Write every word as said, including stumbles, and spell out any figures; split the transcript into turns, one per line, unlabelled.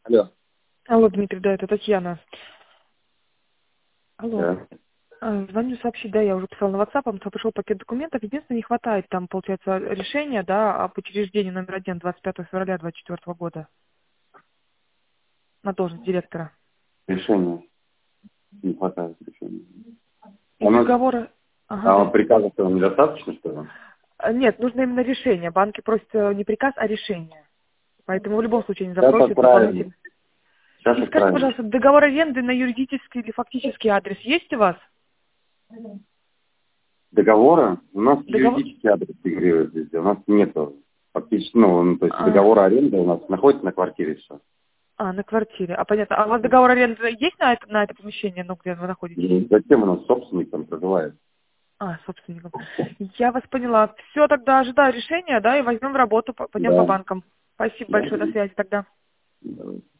Алло.
Алло, Дмитрий, да, это Татьяна. Алло.
Да.
А, Звоню сообщить, да, я уже писала на WhatsApp, что пришел пакет документов. Единственное, не хватает там, получается, решения, да, об учреждении номер один двадцать пятого февраля двадцать четвёртого года на должность директора.
Решение. Не хватает решения.
И
У нас
договора... Ага,
а
да.
приказов этого недостаточно, что ли?
А, Нет, нужно именно решение. Банки просят э, не приказ, а решение. Поэтому в любом случае они
Сейчас
запросят
отправим.
дополнительно.
Сейчас
И скажите,
отправим.
пожалуйста, договор аренды на юридический или фактический адрес есть у вас?
Договора у нас
Договор...
юридический адрес фигурирует везде. У нас нету фактически, ну, ну, то есть
А,
договор аренды у нас находится на квартире все.
а, на квартире. А понятно. А у вас договор аренды есть на это, на это помещение, ну, где вы находитесь?
И затем у нас собственник там проживает.
А, собственником. Я вас поняла. Все, тогда ожидаю решения, да, и возьмем в работу, по- пойдем по
Да.
банкам. Спасибо
Да.
большое, до связи тогда.
Да.